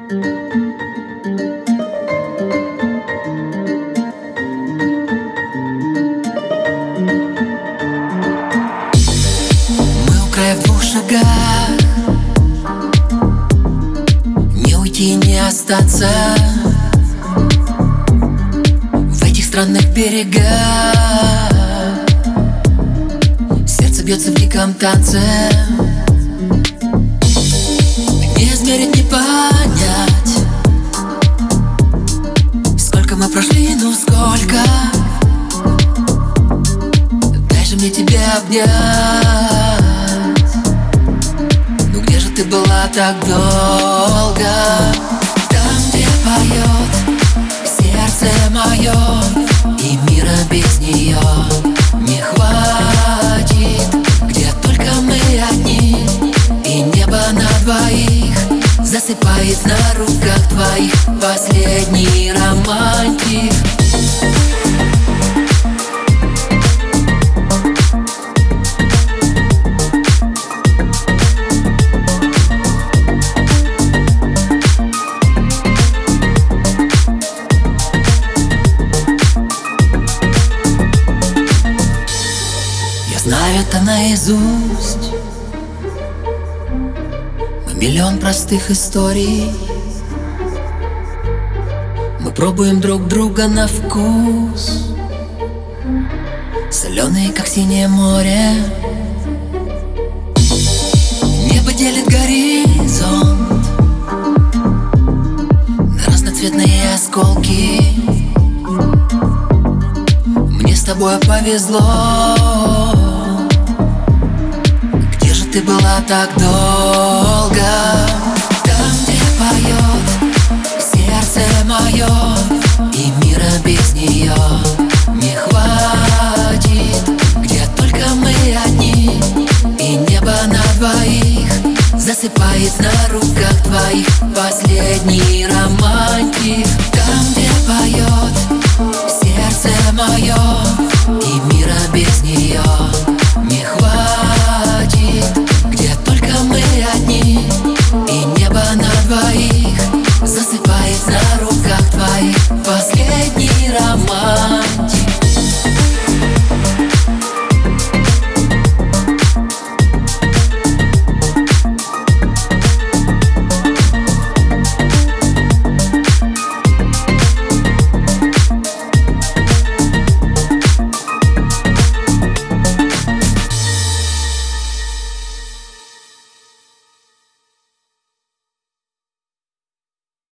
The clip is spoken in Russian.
Мы у края в 2 шагах, не уйти, не остаться в этих странных берегах. Сердце бьется в диком танце, не измерить, не понять, сколько мы прошли, ну сколько. Дай же мне тебя обнять. Ну где же ты была так долго? Там, где поет сердце мое, и мира без нее не хватит. Где только мы одни, и небо на двоих засыпает на руках твоих последний романтик. Знаю это наизусть. Мы миллион простых историй. Мы пробуем друг друга на вкус, соленые, как синее море. Небо делит горизонт на разноцветные осколки. Мне с тобой повезло. Где же ты была так долго? Там, где поет сердце мое, и мира без нее не хватит. Где только мы одни, и небо на двоих засыпает на руках твоих последний романтик. Там, где поет сердце мое, и мира без нее не хватит. Где только мы одни, и небо на двоих засыпает на руках твоих последний роман.